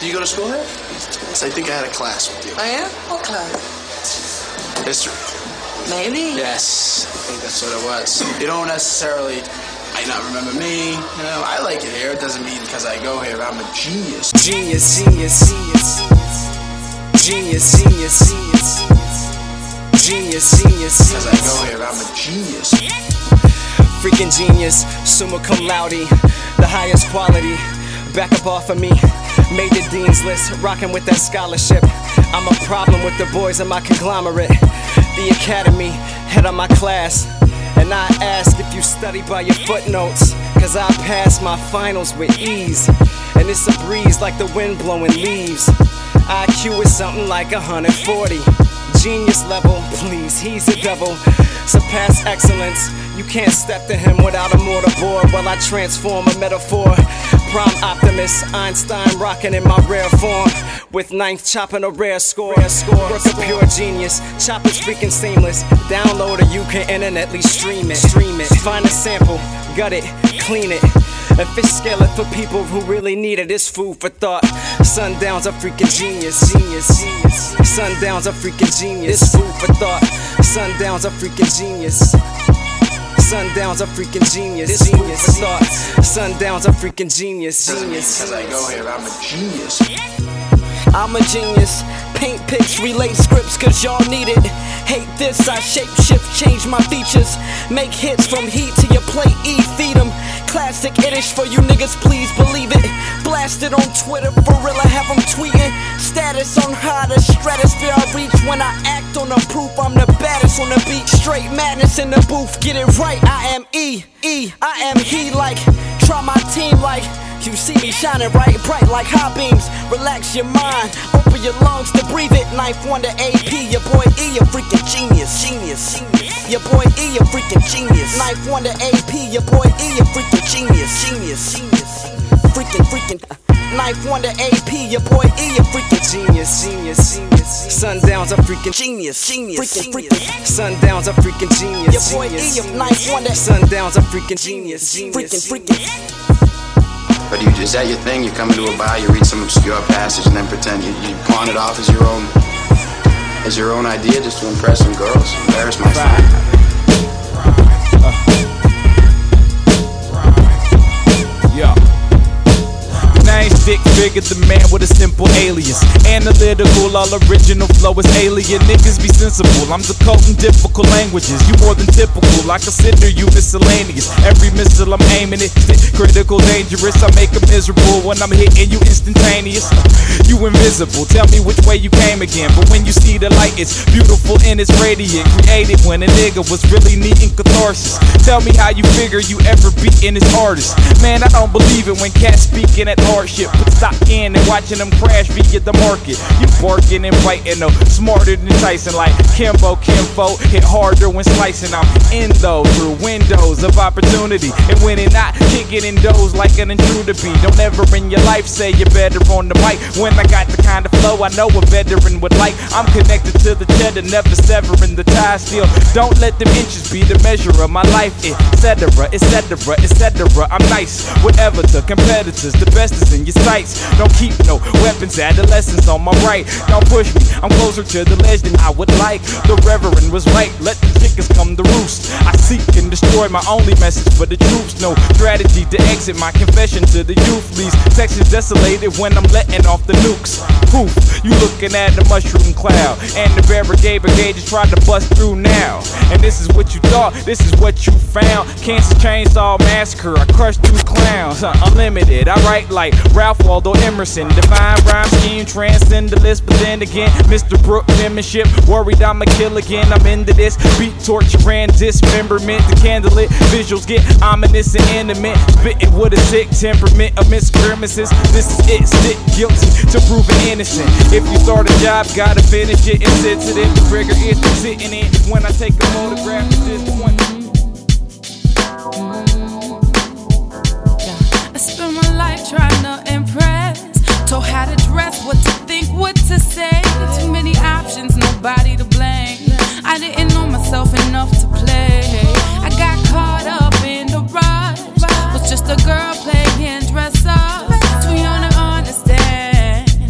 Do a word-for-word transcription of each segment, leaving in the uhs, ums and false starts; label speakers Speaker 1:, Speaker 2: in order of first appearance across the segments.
Speaker 1: Do you go to school here? I think I had a class with you.
Speaker 2: Oh, yeah? What class?
Speaker 1: History.
Speaker 2: Maybe.
Speaker 1: Yes, I think that's what it was. You don't necessarily might not remember me. You know, I like it here. It doesn't mean because I go here I'm a genius.
Speaker 3: Genius, genius, genius. Genius, genius, genius. Genius, genius,
Speaker 1: Because I go here I'm a genius.
Speaker 3: freaking genius, summa cum laude, the highest quality. Back up off of me, made the dean's list, rocking with that scholarship. I'm a problem with the boys in my conglomerate. The academy, head of my class. And I ask if you study by your footnotes, cause I pass my finals with ease. And it's a breeze like the wind blowing leaves. I Q is something like one hundred forty. Genius level, please, he's a devil. Surpass excellence, you can't step to him without a mortarboard. While I transform a metaphor, prime optimist, Einstein rocking in my rare form. With ninth chopping a rare score, work a pure genius, chop is freaking seamless. Download or you can internetly stream it. Stream it, find a sample, gut it, clean it. And fish scale it for people who really need it. It's food for thought. Sundown's a freaking genius, genius, genius. Sundown's a freaking genius. It's food for thought. Sundown's a freaking genius. Sundown's a freaking genius. This food for thought. Sundown's a freaking genius, genius.
Speaker 1: Because I go here I'm a genius.
Speaker 3: I'm a genius. Paint pics, relate scripts, cause y'all need it. Hate this, I shape shift, change my features. Make hits from heat to your plate, eat, feed them. Classic Irish for you niggas, please believe it. Blast it on Twitter, for real, I have them tweeting. Status on high, the stratosphere I reach. When I act on the proof, I'm the baddest on the beat. Straight madness in the booth, get it right, I am E, E, I am he like. Try my team like. You see me shining bright, bright like high beams. Relax your mind, open your lungs to breathe it. Knife Wonder A P, your boy E, a freaking genius, genius, genius. Your boy E, a freaking genius. Knife Wonder A P, your boy E, a freaking genius, genius, genius. Freaking, freaking. Knife Wonder A P, your boy E, a freaking genius, genius, genius. Sundown's a freaking genius, genius, freaking, freaking. Sundown's a freaking genius, your boy E, a Knife Wonder. Sundown's a freaking genius, genius, freaking, freaking.
Speaker 1: But you, is that your thing? You come into a bar, you read some obscure passage, and then pretend you, you pawn it off as your own, as your own idea, just to impress some girls, embarrass my friend.
Speaker 4: Yeah. Name's Stick Figure, the man with a simple alias. Analytical, all original flow is alien. Niggas be sensible, I'm decoding difficult languages. You more than typical, I consider you miscellaneous. Every missile I'm aiming it, critical, dangerous. I make it miserable when I'm hitting you instantaneous. You invisible, tell me which way you came again. But when you see the light, it's beautiful and it's radiant. Created when a nigga was really needing catharsis. Tell me how you figure you ever beating this artist. Man, I don't believe it when cats speaking at hardship. Put stock in and watching them crash via the market. You barking and biting, no smarter than Tyson. Like Kimbo, Kimfo, hit harder when slicing. I'm in though, through windows of opportunity. And when it not, kick it in doors like an intruder be. Don't ever in your life say you're better on the mic. When I got the kind of flow I know a veteran would like. I'm connected to the cheddar, never severing the tie still. Don't let them inches be the measure of my life, etc, etc, etc. I'm nice, whatever the competitors, the best is in your sights. Don't keep no weapons, adolescents on my right. Don't push me, I'm closer to the ledge than I would like. The reverend was right, let the chickens come to roost. I seek and destroy my only message for the troops. No strategy to exit my confession to the youth. Leaves sections desolated when I'm letting off the nukes. Poof, you looking at the mushroom cloud. And the barricade brigade just tried to bust through now. And this is what you thought, this is what you found. Cancer chainsaw massacre, I crushed two clowns. uh, Unlimited, I write like Ralph Waldo Emerson. Divine rhyme scheme, transcend the list. But then again, Mister Brook penmanship, worried I'ma kill again. I'm into this, beat torture and dismemberment. The candlelit visuals get ominous and intimate. Spitting with a sick temperament amidst grimaces. This is it, stick guilty to proving innocent. If you start a job, gotta finish it. It's sensitive, the trigger is sitting in. When I take a photograph at this point.
Speaker 5: I spend my life trying to impress. Told how to dress, what to think, what to say. Too many options, nobody to blame. I didn't know myself enough to play. I got caught up in the rush. Was just a girl playing dress up. Too young to understand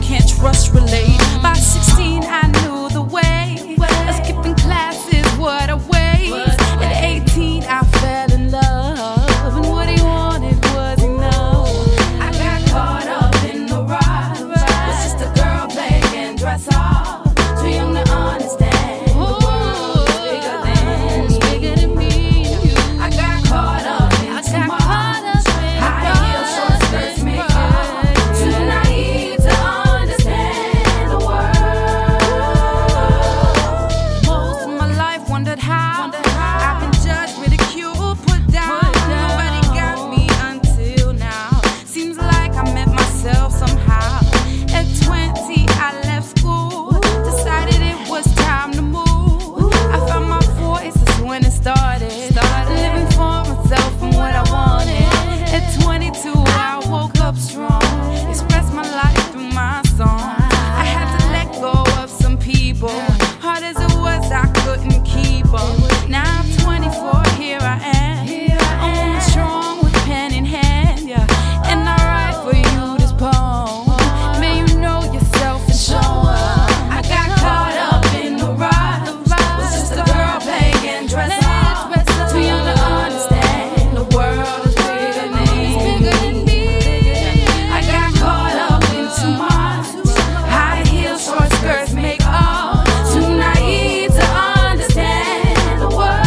Speaker 5: can't trust relate. By sixteen, I knew the way. Skipping class is what I weighed. At eighteen, I fell in love, and what he wanted was enough. I got caught up in the rush. Was just a girl playing dress up, too young to understand. The world is bigger than, bigger than me. I got caught up in too much. High heels, short skirts, makeup, too naive to understand the world. Most of my life wondered how I've been judged, ridiculed, put down. Nobody got me until now. Seems like I met myself somehow. At twenty, I left school, decided it was time to move. I found my voice, that's when it started. Living for myself and what I wanted. At twenty-two, I woke up strong, expressed my life through my song. I had to let go of some people, hard as it was, I couldn't keep up. Now I'm twenty-four, here I am, I'm strong with pen in hand, yeah. And I write for you this poem. May you know yourself and show up. I got caught up in the rush. Was just a girl playing dress up, too young to understand. The world is bigger than me. I got caught up in too much. High heels, short skirts, makeup, too naive to understand the world.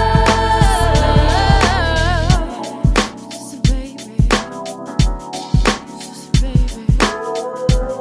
Speaker 5: Just a baby, just a baby.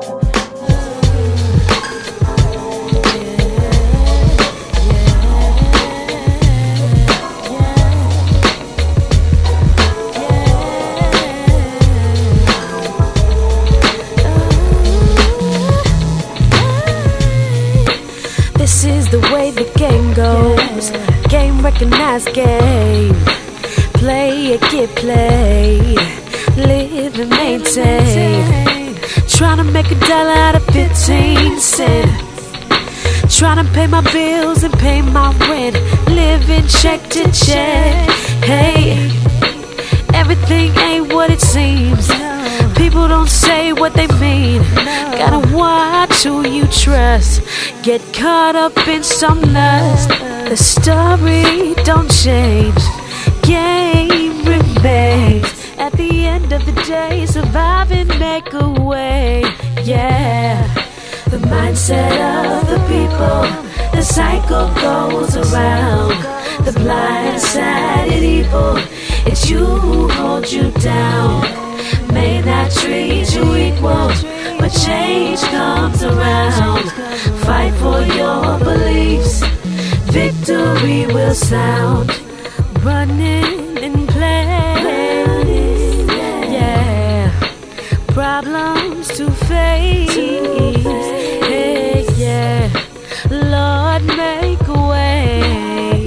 Speaker 6: This is the way the game goes. Game recognized game. Play it, get played. Live and maintain. Trying to make a dollar out of fifteen cents. Trying to pay my bills and pay my rent. Living check to check. Hey, everything ain't what it seems. People don't say what they mean. Gotta watch who you trust. Get caught up in some lust. The story don't change. Game remains. At the end of the day, survive and make a way. Yeah. The mindset of the people. The cycle goes around. The blind-sided evil. It's you who holds you down. May not treat you equal, but change comes around. Fight for your beliefs. Victory will sound. Running in place. Yeah. Problems to face. Hey, yeah. Lord, make a way.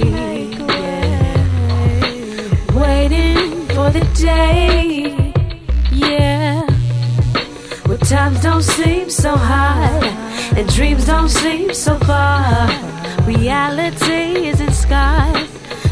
Speaker 6: Yeah. Waiting for the day. Yeah. Where times don't seem so hard and dreams don't seem so far. Reality isn't skies.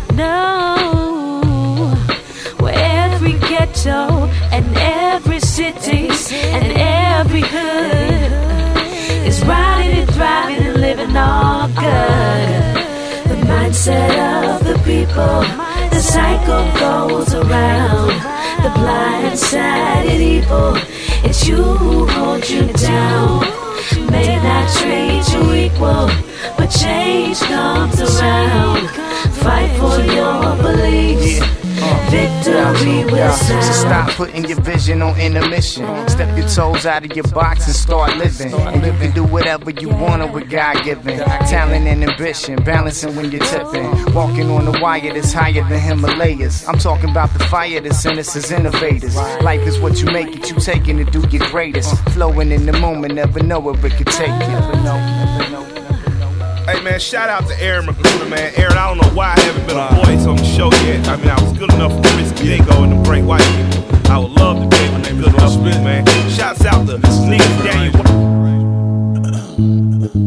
Speaker 6: No. Where every ghetto and every city and every hood is riding and thriving and living all good. The mindset of the people. The cycle goes around. The blind-sided evil. It's you who holds you down. May not treat you equal, but change comes around. Fight for your beliefs. Victory will sound.
Speaker 7: So stop putting your vision on intermission. Step your toes out of your box and start living. And you can do whatever you want with God-given talent and ambition, balancing when you're tipping. Walking on the wire that's higher than Himalayas. I'm talking about the fire that sent us as innovators. Life is what you make it, you taking it, do your greatest. Flowing in the moment, never know where it could take you. Never know, never know.
Speaker 8: Hey man, shout out to Aaron McGruder, man. Aaron, I don't know why I haven't been a voice on the show yet. I mean, I was good enough for Chris Diego and the Great White People. I would love to be able to good enough for me, man. Shouts out to Nick Daniel.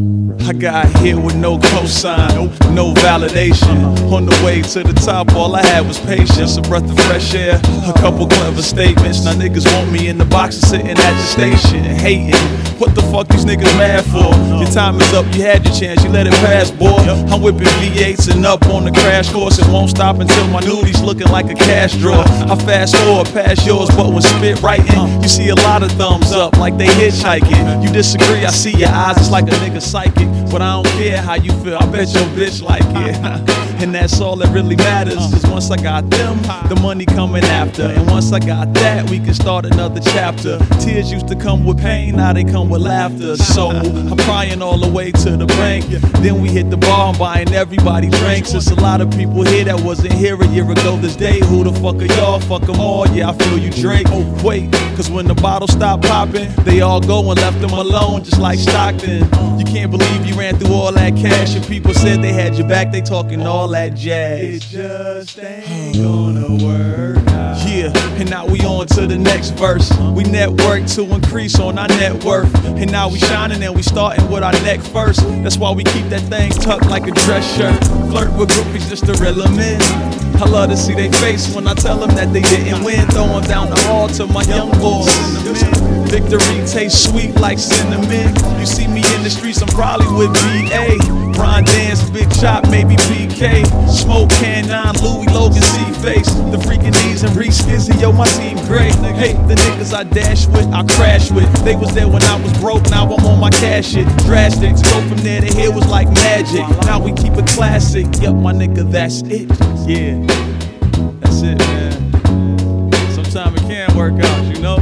Speaker 4: I got hit with no cosign, no validation. On the way to the top, all I had was patience, a breath of fresh air, a couple clever statements. Now niggas want me in the box and sitting at the station, hating. What the fuck these niggas mad for? Your time is up, you had your chance, you let it pass, boy. I'm whipping V eights and up on the crash course. It won't stop until my nudies looking like a cash drawer. I fast forward past yours, but when spit writing, you see a lot of thumbs up like they hitchhiking. You disagree, I see your eyes, it's like a nigga psychic. But I don't care how you feel, I bet your bitch like it. And that's all that really matters, cause once I got them, the money coming after. And once I got that, we can start another chapter. Tears used to come with pain, now they come with laughter. So I'm crying all the way to the bank. Then we hit the bar, I'm buying everybody drinks. There's a lot of people here that wasn't here a year ago this day. Who the fuck are y'all? Fuck them all, yeah, I feel you, Drake. Oh, wait, cause when the bottle stopped popping, they all go and left them alone, just like Stockton. You can't believe you ran through all that cash, and people said they had your back, they talking all that jazz. It just ain't gonna work out. Yeah, and now we on to the next verse. We network to increase on our net worth, and now we shining and we starting with our neck first. That's why we keep that thing tucked like a dress shirt. Flirt with groupies just to reel them in. I love to see they face when I tell them that they didn't win. Throwing down the hall to my young boys. Victory tastes sweet like cinnamon. You see me in the streets, I'm probably with B A. Ron Dance, Big Chop, maybe B K. Smoke Can nine, Louis Logan, C-Face. The freaking knees and Reese Skizzy, yo, my team great. Hey, the niggas I dash with, I crash with. They was there when I was broke, now I'm on my cash shit. Drastic, go from there to here was like magic. Now we keep it classic, yup, my nigga, that's it. Yeah, that's it, man. Sometimes it can work out, you know.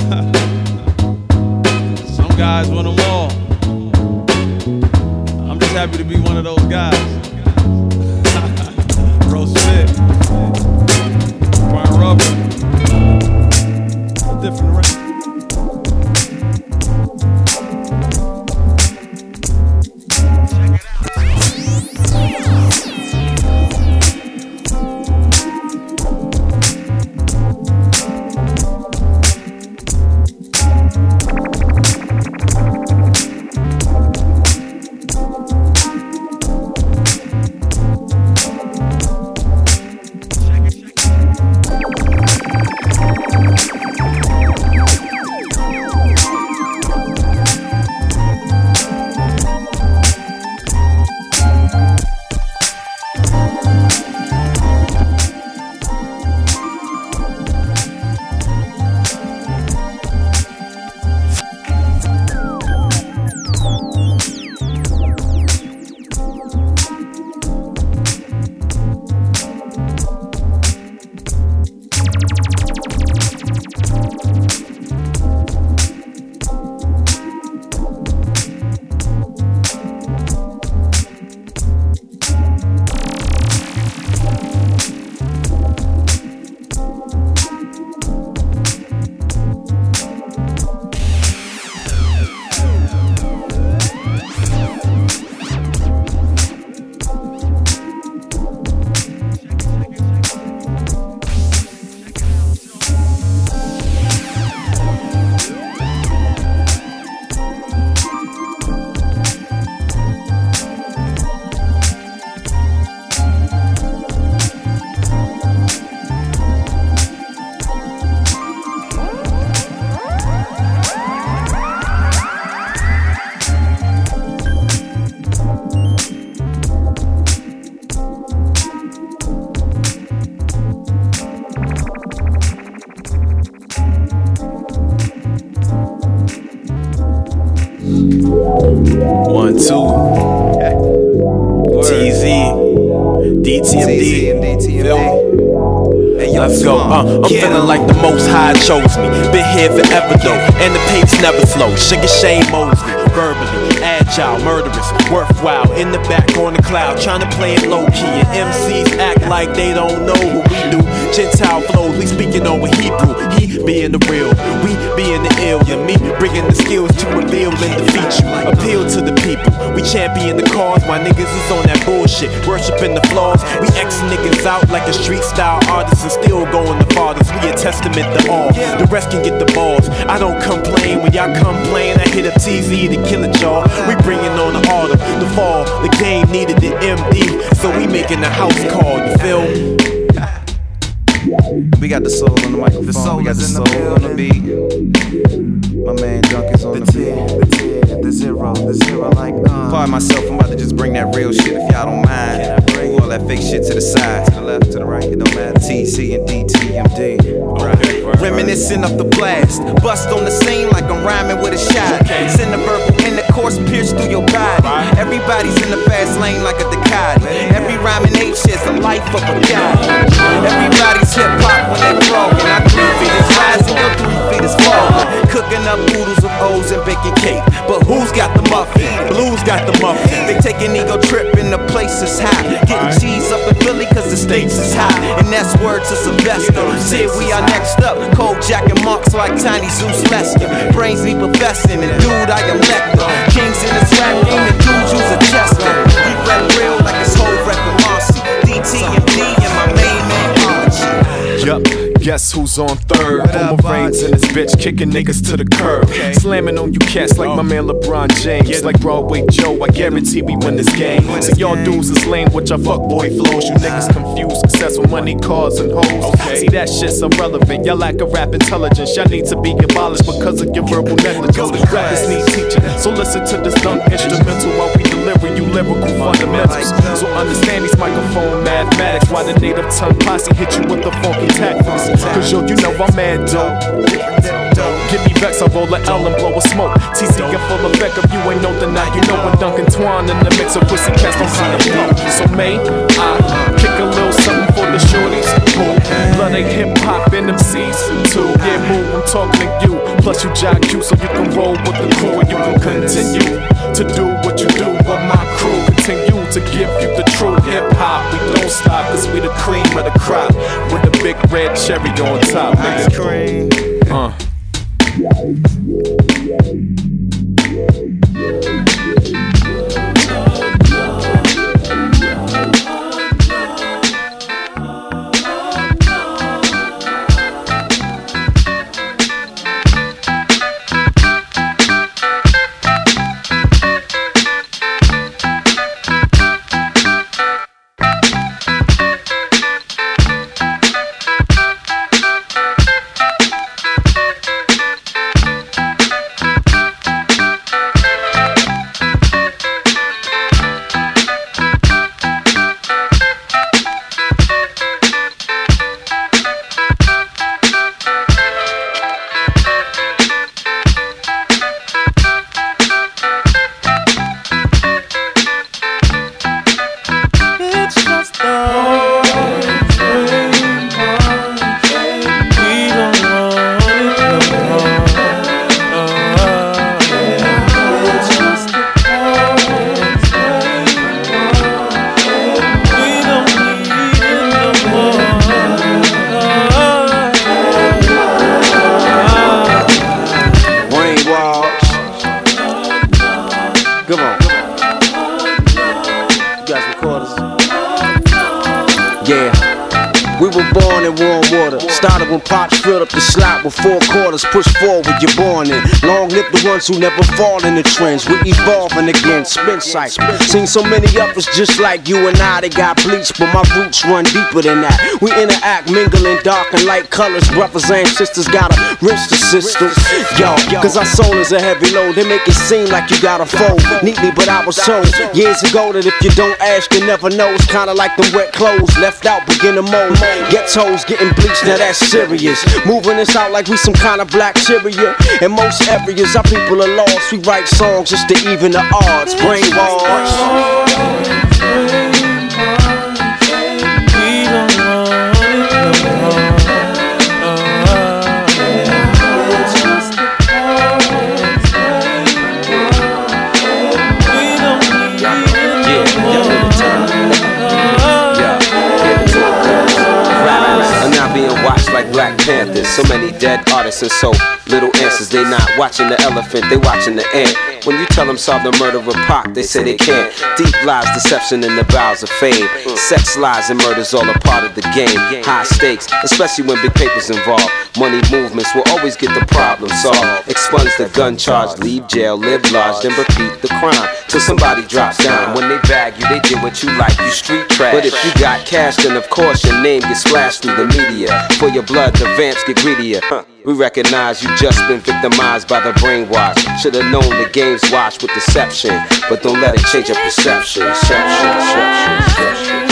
Speaker 4: Some guys want them all. I'm just happy to be one of those guys. Roast fit, Brian Rubber, different range. One, two. T Z, D T M D. Feel me? Hey, let's go. Uh, I'm feeling like the Most High chose me. Been here forever though, and the pace never slow. Sugar Shane Mosley, verbally agile, murderous, worthwhile. In the back on the cloud, trying to play it low key. And M Cs act like they don't know what we do.
Speaker 9: Gentile flows, we speaking over Hebrew. He being the real, we being the ill. Yeah, me bringing the skills to reveal and defeat you. Appeal to the people, we champion the cause. My niggas is on that bullshit, worshiping the flaws. We X niggas out like a street style artist and still going the farthest. We a testament to all, the rest can get the balls. I don't complain, when y'all complain I hit up T Z to kill it, y'all. We bringing on the autumn, the fall. The game needed the M D, so we making the house call, you feel me?
Speaker 10: We got the soul on the microphone, the soul we got the soul the on the beat. My man Dunk is on the, the beat. The ten, the zero, the zero like uh. Pardon myself, I'm about to just bring that real shit if y'all don't mind. Move all that fake shit to the side, to the left, to the right, it don't matter. T, C, and D, T, M, D. Right. Right. Reminiscing of the blast, bust on the scene like I'm rhyming with a shot. Okay. Send the verbal intercourse pierce through your body. Right. Everybody's in the fast lane like a Ducati. Every rhyming ape shares the life of a guy. Everybody's hip hop when they broken. I three feet is rising, your three feet is falling. Cooking up oodles of O's and baking cake. But who's got the muffin?
Speaker 9: Blues got the muffin.
Speaker 10: They take an ego trip and the place is high. Getting cheese up in Philly cause the stakes is high. And that's word to Sylvester. Said we are next up. Cold Jack and marks like Tiny Zeus Lester. Brains be professing and dude I am Lecter. Kings in this rap game and dudes use a Chester. We rap real like it's whole rep and Marcy. D T and D and my main man Archie.
Speaker 9: Yup. Guess who's on third? Boomer Reigns in this bitch, kicking niggas to the curb. Okay. Slamming on you cats like oh. my man LeBron James. Yeah. Like Broadway Joe, I guarantee we win this game. So y'all dudes is lame with your fuckboy flows. You niggas confuse success with money, cars, and hoes. Okay. See that shit's irrelevant. Y'all lack of rap intelligence. Y'all need to be abolished because of your verbal negligence. Rappers need teaching, so listen to this Dunk instrumental while we deliver you lyrical fundamentals. So understand these microphone mathematics. Why the native tongue posse hit you with the funky tactics. Cause yo, you know I'm mad dope. Give me vex, I roll a L and blow a smoke. T C get full effect if you ain't know the night. You know when Duncan Twine in the mix of pussy cats don't how to flow. So may I kick a little something for the shorties? Boom, blood ain't hip hop and M Cs too. Yeah, move, I'm talking to you. Plus you jock you so you can roll with the crew and you can continue to do what you do with my crew. Continue to give you the true hip hop. We don't stop cause we the cream of the crop. With the big red cherry on top, nigga. Uh.
Speaker 11: When pops filled up the slot with four quarters, push forward, you're born in. Long live the ones who never fall in the trends. We evolving again, spin cycle. Seen so many others just like you and I, they got bleached, but my roots run deeper than that. We interact, mingling dark and light colors. Brothers and sisters gotta rinse the system. Yo, cause our soul is a heavy load. They make it seem like you gotta fold neatly, but I was told years ago that if you don't ask, you never know. It's kinda like them wet clothes, left out, begin to mold. Get toes getting bleached, now that's serious. Moving this out like we some kind of black Cheerio. In most areas, our people are lost. We write songs just to even the odds. Brainwash. So many dead artists and so little answers. They not watching the elephant, they watching the ant. When you tell them solve the murder of Pac, they say they can't. Deep lies, deception in the bowels of fame. Sex, lies, and murder's all a part of the game. High stakes, especially when big paper's involved. Money movements will always get the problem solved. Expunge the gun charge, leave jail, live large, then repeat the crime till somebody drops down. When they bag you, they get what you like, you street trash. But if you got cash, then of course your name gets splashed through the media. For your blood, the vamps get greedier. Huh. We recognize you just been victimized by the brainwash. Should've known the game's washed with deception, but don't let it change your perception. Perception, perception, perception.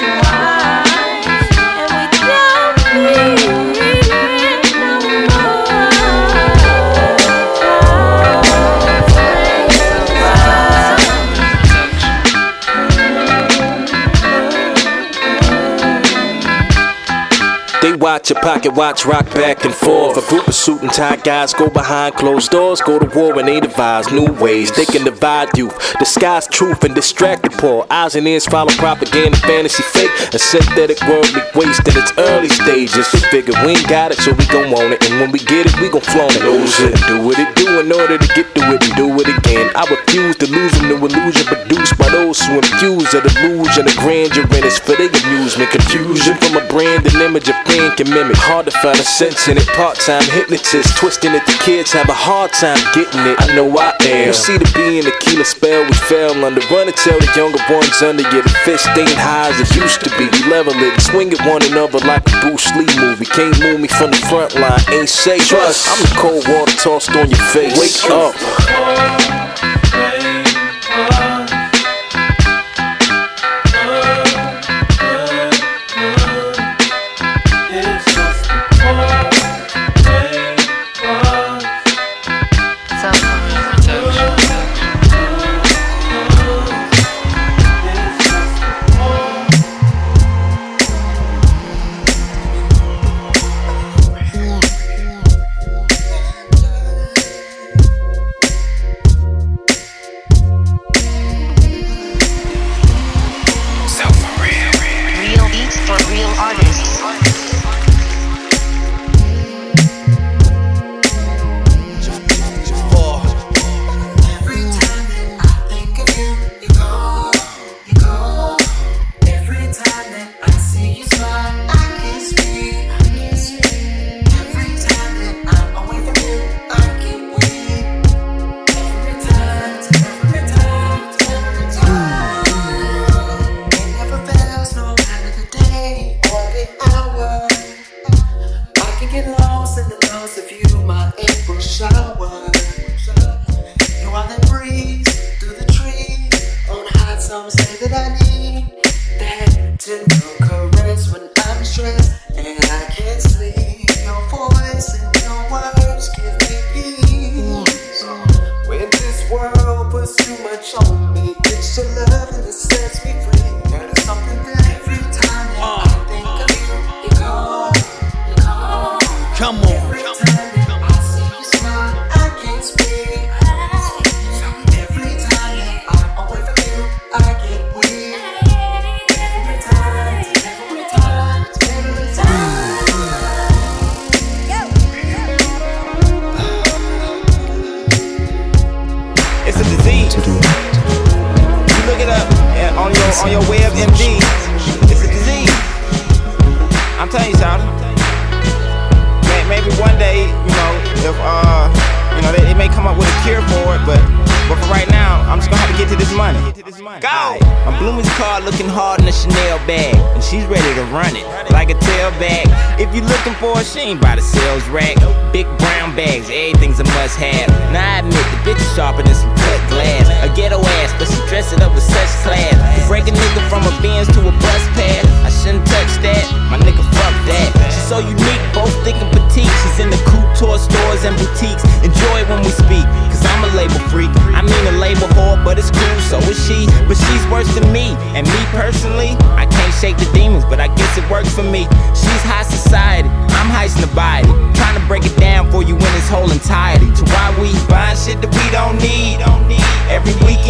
Speaker 12: They watch your pocket watch rock back and forth. A group of suit and tie guys go behind closed doors, go to war and they devise new ways. They can divide youth, disguise truth and distract the poor. Eyes and ears follow propaganda, fantasy fake, a synthetic worldly waste in its early stages. They figure we ain't got it, so we gon' want it, and when we get it, we gon' flaunt it. Lose it and do what it do in order to get to it and do it again. I refuse to lose them to illusion produced by those who infuse a delusion of grandeur in it's for their amusement. Confusion from a brand and image of can mimic. Hard to find a sense in it. Part-time hypnotist twisting it. The kids have a hard time getting it. I know I am. You see the B and the killer spell we fell under. Run and tell the younger ones under. Yeah, the fist ain't high as it used to be. We level it, swing at one another like a Bruce Lee movie. Can't move me from the front line. Ain't safe. Trust. I'm the cold water tossed on your face. Wake up.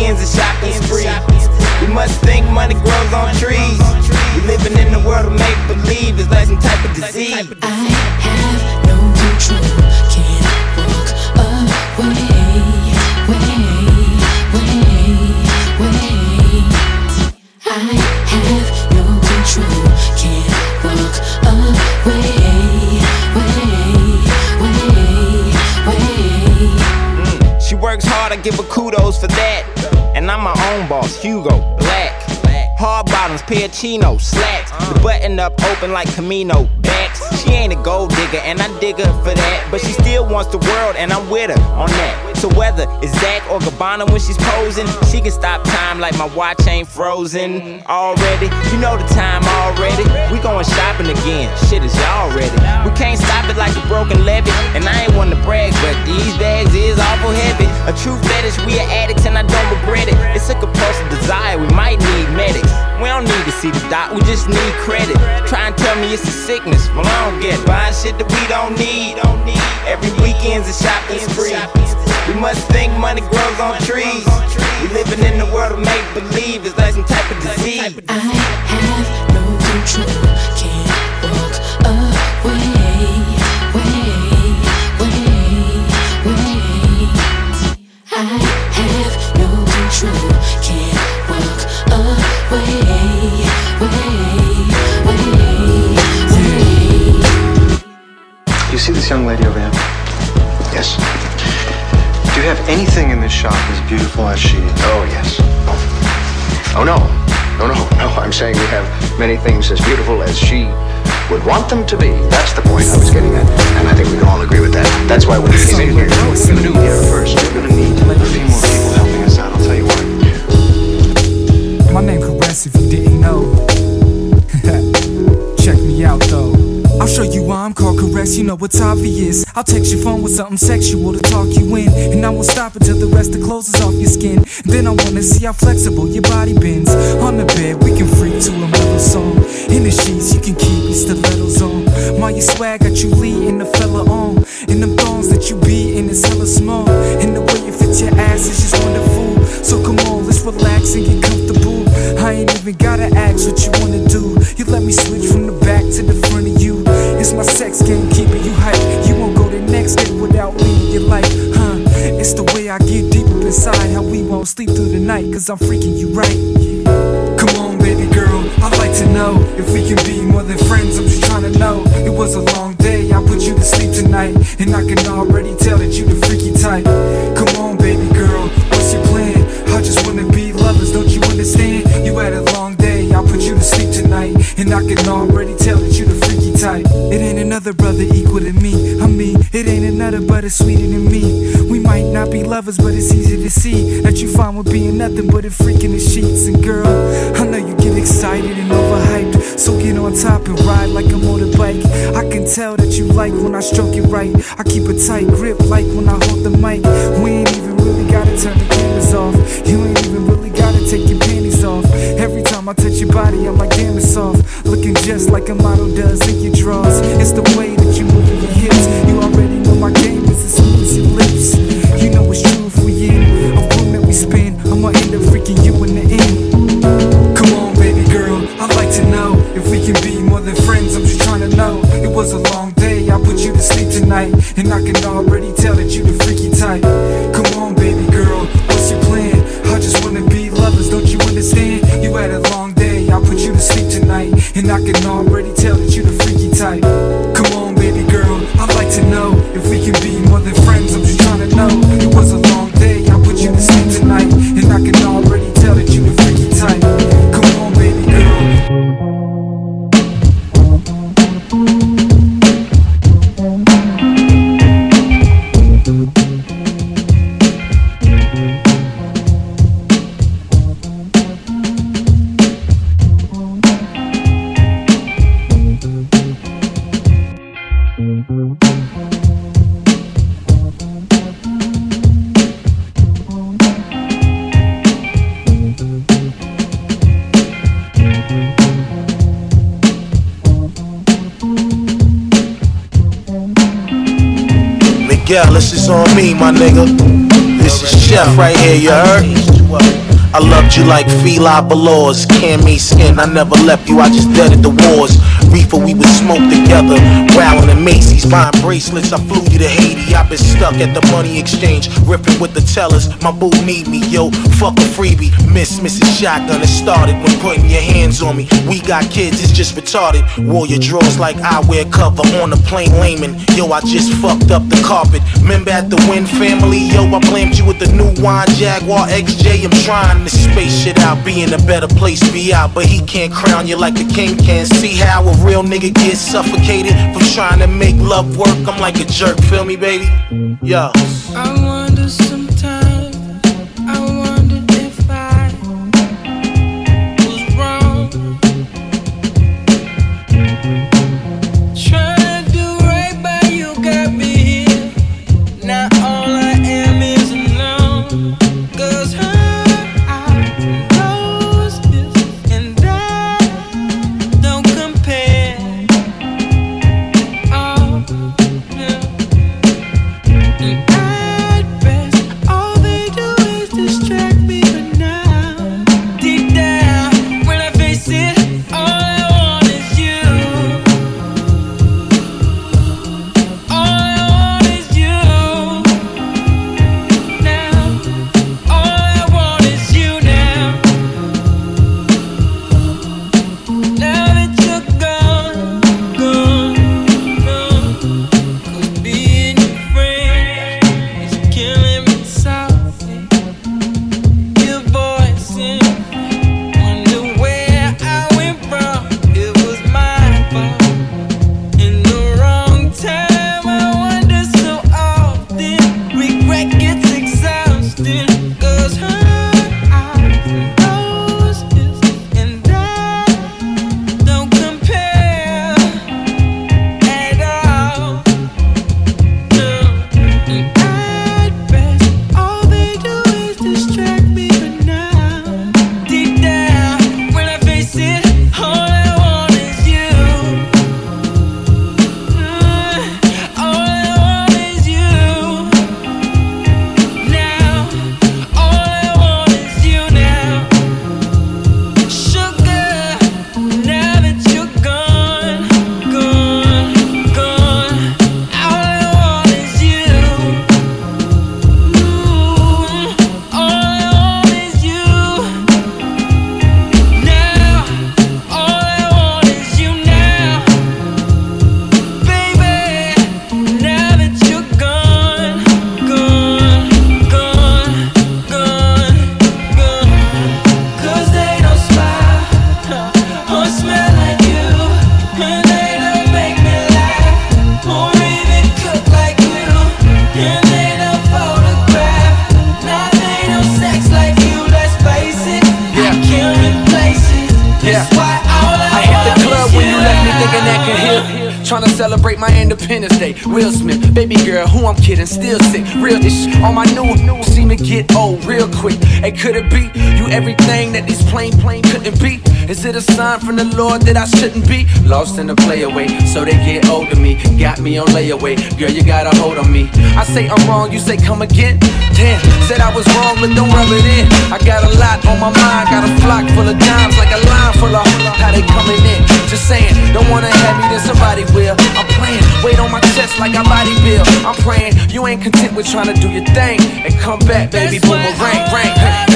Speaker 13: We must think money grows on trees. We living in the world of make believe it's like some type of disease.
Speaker 14: I have no control, can't walk away, way, way, way. I have no control, can't walk away, way, way, way.
Speaker 13: She works hard, I give her kudos for that. And I'm my own boss, Hugo Black. Hard bottoms, pair of chinos, slacks. The button up open like Camino backs. She ain't a gold digger and I dig her for that, but she still wants the world and I'm with her on that. So whether it's Zach or Gabbana when she's posing, she can stop time like my watch ain't frozen already. You know the time already. We going shopping again, shit is y'all ready. We can't stop it like a broken levee. And I ain't one to brag, but these bags is awful heavy. A true fetish, we are addicts and I don't regret it. It's a compulsive desire, we might need medics. We don't need to see the doc, we just need credit. Try and tell me it's a sickness, well I don't get it. Buying shit that we don't need. Every weekend's a shopping spree. We must think money grows on trees. We living in the world of make believe. It's like some type of disease.
Speaker 14: I have no control, can't walk away, way, way, way. I have no control, can't walk away, way, way, way.
Speaker 15: You see this young lady over here?
Speaker 1: Yes.
Speaker 15: Do you have anything in this shop as beautiful as she is?
Speaker 1: Oh, yes. Oh, no. No, no, no. I'm saying we have many things as beautiful as she would want them to be. That's the point I was getting at. And I think we can all agree with that. That's why we're here. What we're going to do here first, we're going to need a few more people helping us out. I'll tell you what.
Speaker 16: My name Caress if you didn't know. Check me out though. I'll show you why I'm called Caress, you know it's obvious. I'll text your phone with something sexual to talk you in, and I won't stop until the rest of clothes is off your skin. And then I wanna see how flexible your body bends. On the bed, we can freak to a mellow song. In the sheets, you can keep your stilettos on. My your swag got you leading the fella on. And them thongs that you beatin' is hella small. And the way it fits your ass is just wonderful. So come on, let's relax and get comfortable. I ain't even gotta ask what you wanna do. You let me switch from the back to the front of you. It's my sex game keeping you hype. You won't go the next day without me. You're like, huh? It's the way I get deep up inside. How we won't sleep through the night, cause I'm freaking you right. Yeah. Come on, baby girl, I'd like to know if we can be more than friends. I'm just trying to know. It was a long day, I put you to sleep tonight, and I can already tell that you the freaky type. Come on, baby girl, what's your plan? I just wanna be lovers, don't you understand? You had a long day, I'll put you to sleep tonight, and I can already tell that you the freaky type. It ain't another brother equal to me. I mean, it ain't another but it's sweeter than me. We might not be lovers, but it's easy to see that you fine with being nothing but a freak in the sheets. And girl, I know you get excited and overhyped, so get on top and ride like a motorbike. I can tell that you like when I stroke it right. I keep a tight grip like when I hold the mic. We ain't even really gotta turn the cameras off. You ain't even really gotta take your panties off. Every time I touch your body, I'm like, damn, it's soft. Looking just like a model does in your drawers. It's the way that you move your hips. You already know my game is as smooth as your lips. You know it's true if we in a room that we spin, I'ma end up freaking you in the end. Come on, baby girl, I'd like to know if we can be more than friends. I'm just trying to know. It was a long day, I put you to sleep tonight, and I can already tell that you the freaky type. Come on, baby girl, what's your plan? I just wanna be lovers, don't you understand? You had a long day, I put you to sleep tonight, and I can already tell that you the freaky type. Come on, baby girl, I'd like to know if we can be more than friends. I'm just trying to know. It was a long day, I put you to sleep tonight, and I can already tell that you the freaky type. Come on, baby girl.
Speaker 17: Yeah, this is on me, my nigga. This is Chef right here, you heard?
Speaker 12: I loved you like Feli Valors, Cammy Skin. I never left you, I just deaded the wars. Reefer, we would smoke together. Rowling in Macy's, buying bracelets. I flew you to Haiti. I've been stuck at the money exchange, ripping with the tellers. My boo need me, yo. Fuck a freebie. Miss Missus Shotgun. It started when putting your hands on me. We got kids, it's just retarded. Wore your drawers like I wear cover on a plane layman. Yo, I just fucked up the carpet. Remember at the Wynn family, yo, I blamed you with the new wine Jaguar X J. I'm trying to space shit out, be in a better place, be out. But he can't crown you like the king can. See how a real nigga gets suffocated from trying to make love work. I'm like a jerk, feel me, baby? Yo.
Speaker 5: I wonder sometimes, I wondered if I was wrong. Trying to do right by you got me here. Now all I am is alone. Cause her eyes knows this and that don't compare. Oh, yeah. And at best, all they do is distract me. But now, deep down, when I face it, all I want is you. All I want is you. Now, all I want is you now. Now that you're gone, gone, gone. 'Cause being your friend is killing me softly. Your voice in, wonder where I went wrong. It was my fault. In the wrong time, I wonder so often. Regret gets exhausting. 'Cause her eyes knows this and that don't compare at all. No. And at best, all they do is distract me. But now, deep down, when I face it, all I want is you. All I want is you. Now, all I want is you now. Sugar, now that you're gone, gone, gone. All I want is you. All I want is you. Now, all I want is you now. Baby, now that you're gone, gone, gone, gone, gone. 'Cause they don't smile or smell like you. And they don't make me laugh or even cook like you. And they don't photograph, now they don't sex like you. Let's face it, I can't replace it. That's why all I,
Speaker 17: I hit the
Speaker 5: want
Speaker 17: club
Speaker 5: is
Speaker 17: when
Speaker 5: you
Speaker 17: you left me
Speaker 5: now.
Speaker 17: thinking that could hit. Tryna celebrate my Independence Day. Will Smith, baby girl, who I'm kidding, still sick. Real ish on my new, new seem to get old real quick. Hey, could it be you everything that these plain, plain couldn't be? Is it a sign from the Lord that I shouldn't be? Lost in the playaway, so they get hold of me. Got me on layaway, girl, you got a hold on me. I say I'm wrong, you say come again. Damn, said I was wrong, but don't rub it in. I got a lot on my mind, got a flock full of dimes, like a line full of how they coming in. Just saying, don't wanna have me, then somebody will. I'm playing, weight on my chest like I body bill. I'm praying you ain't content with trying to do your thing and come back, baby, boomerang, ring, ring.